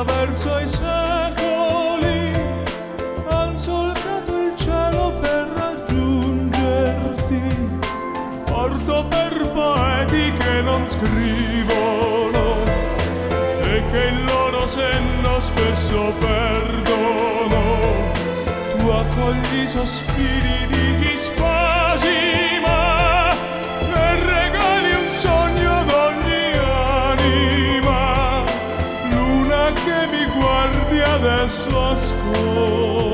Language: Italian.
attraverso i secoli han solcato il cielo per raggiungerti. Porto per poeti che non scrivono e che il loro senno spesso perdono. Tu accogli i sospiri di chi spasima e regali un sogno ad ogni anima. Luna che mi guardi adesso ascolta